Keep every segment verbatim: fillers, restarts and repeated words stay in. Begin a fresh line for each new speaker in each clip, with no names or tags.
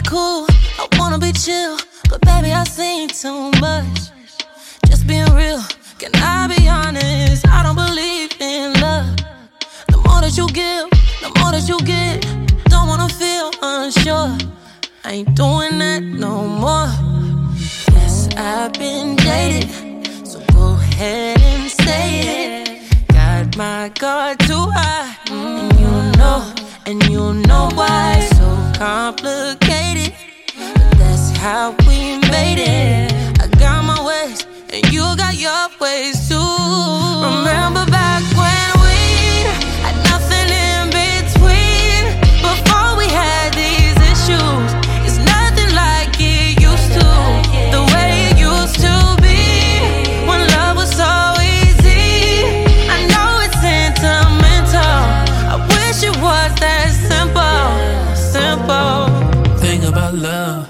cool, I wanna be chill, but baby, I seen too much. Just being real, can I be honest? I don't believe in love. The more that you give, the more that you get. Don't wanna feel unsure. I ain't doing that no more. Yes, I've been jaded, so go ahead and say it. Got my guard too high, and you know, and you know why. So complicated, but that's how we made it. I got my ways, and you got your ways too. Remember back when we had nothing in between, before we had these issues. It's nothing like it used to, the way it used to be, when love was so easy. I know it's sentimental, I wish it was that simple, simple.
Thing about love,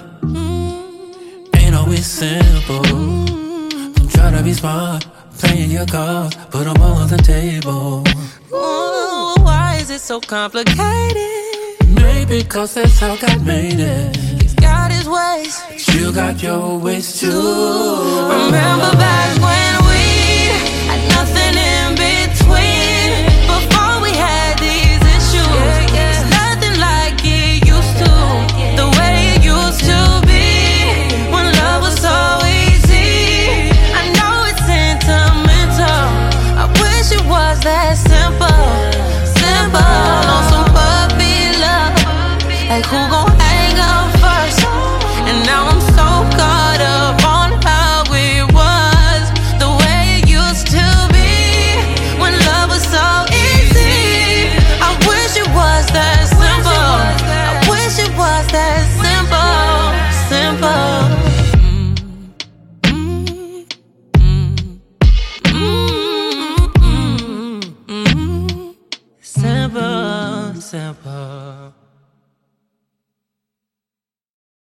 mm. ain't always simple. mm. Don't try to be smart, playing your cards, put them all on the table.
Ooh, why is it so complicated?
Maybe cause that's how God made it.
He's got his ways,
you got your ways too.
Remember back when we had nothing in between, before we had these issues. Yeah, yeah. It's nothing like it used to, the way it used to be, when love was so easy. I know it's sentimental, I wish it was that simple, simple. On some puppy love, like who gon' hang up first? And now I'm so caught up on how it was, the way it used to be, when love was so easy. I wish it was that simple, I wish it was that simple, simple. Mm, mm, mm, mm, mm. Simple, simple.